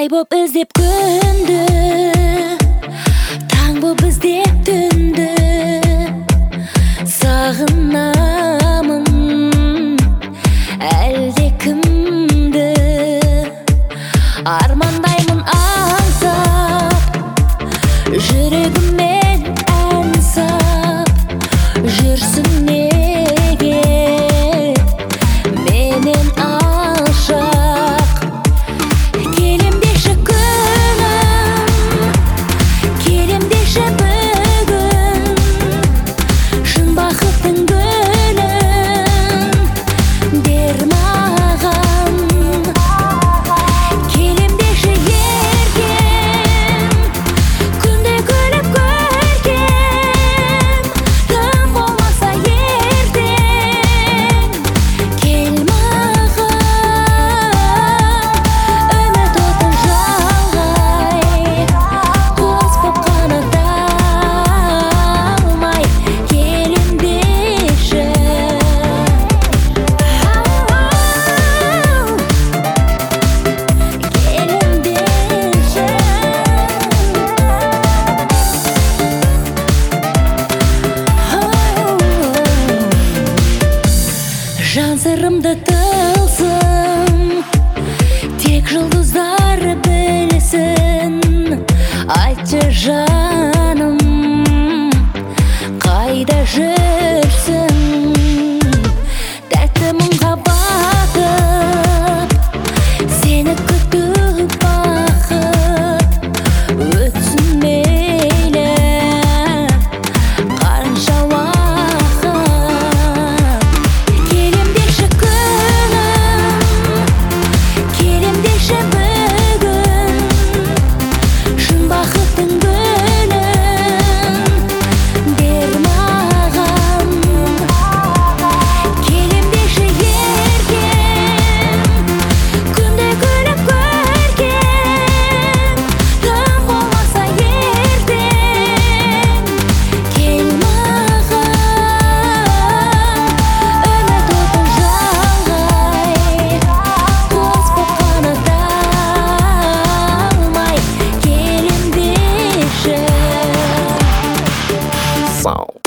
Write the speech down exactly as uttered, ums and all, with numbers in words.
Ай боп іздеп күнді, таң боп іздеп түнді. Сағынамын әлде кімді, армандаймын аңсап, жүрегіммен ән сап. Жүрсің неге менен алшақ? Келем деші күнім, келем деші бүгін, шын бақыттың гүлін бер маған. Келем деші еркем, күнде күліп көркем, тым болмаса ертең кел маған. Үміт отын жалғай, құс боп қанат алмай, келем деші. Келем деші. Жан сырымды тылсым тек жұлдыздар білсін. Айтшы жаным, қайда жүрсің? Тәтті мұңға батып, сені күтіп бақыт өтсін мейлі қанша уақыт. Келем деші күнім, келем деші бүгін, шын бақыттың гүлін бер маған. Келем деші еркем, күнде күліп көркем, тым болмаса ертең кел маған. Үміт отын жалғай, құс боп қанат алмай, келем деші. Sound.